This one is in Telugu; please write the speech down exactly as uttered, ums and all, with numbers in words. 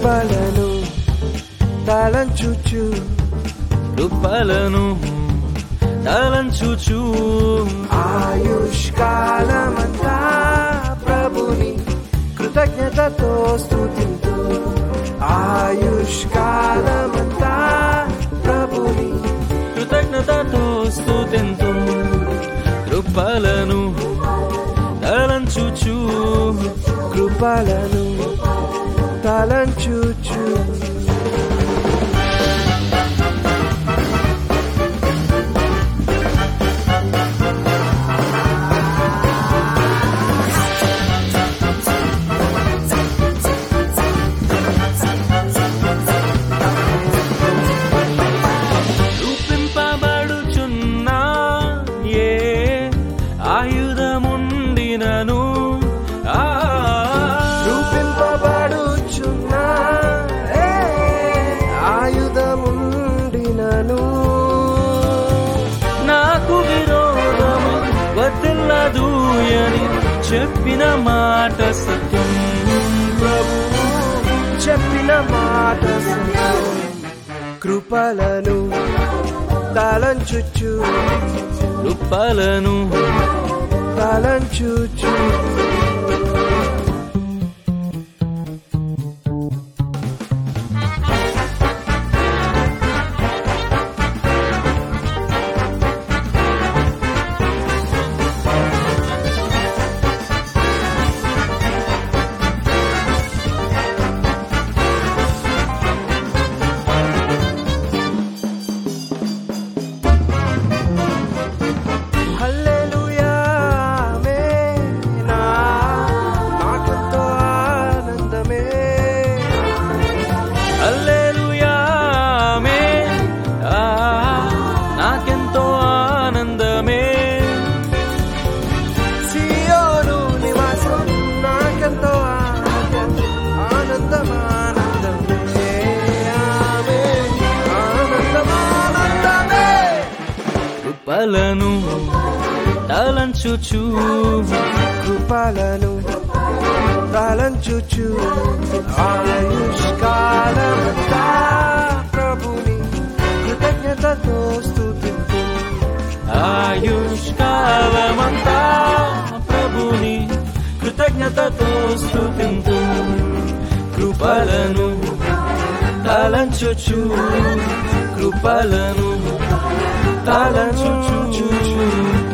కృపలను తలంచుచు కృపలను తలంచుచు ఆయుష్కాలమంతా ప్రభుని కృతజ్ఞతతో స్తుతింతు ఆయుష్కాలమంతా ప్రభుని కృతజ్ఞతతో స్తుతింతు కృపలను తలంచుచు కృపలను తలంచుచు ఆయుధముండినను రూపింపబడుచున్నా ఆయుధముండినను నాకు విరోధము వదిల్లదు అని చెప్పిన మాట సత్యం ప్రభు చెప్పిన మాట సత్యం కృపలను తలంచుచు కృపలను తలంచుచు నాకెంతో ఆనందమే సియోను నివాసం నాకెంతో ఆనందమానందమే ఆమేన్ ఆనందమానందమే కృపలను తలంచుచు కృపలను తలంచుచు ఆయుష్కాలమంతా ప్రభుని కృతజ్ఞతతో స్తుతింతు ఆయుష్కాలమంతా ప్రభుని కృతజ్ఞతతో స్తుతింతు కృపలను తలంచుచు కృపలను తలంచుచు